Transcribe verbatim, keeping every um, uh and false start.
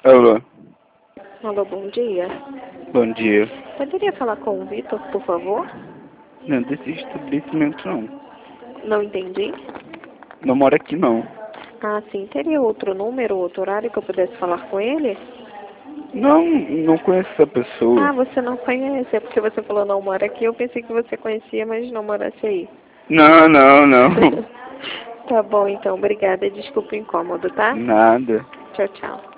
Alô, Alô, bom dia. bom dia. Poderia falar com o Vitor, por favor? Não, desse estabelecimento não. Não entendi. Não mora aqui não. Ah, sim. Teria outro número, outro horário que eu pudesse falar com ele? Não, não conheço essa pessoa. Ah, você não conhece. É porque você falou não mora aqui. Eu pensei que você conhecia, mas não morasse aí. Não, não, não. Tá bom, então. Obrigada. Desculpa o incômodo, tá? Nada. Tchau, tchau.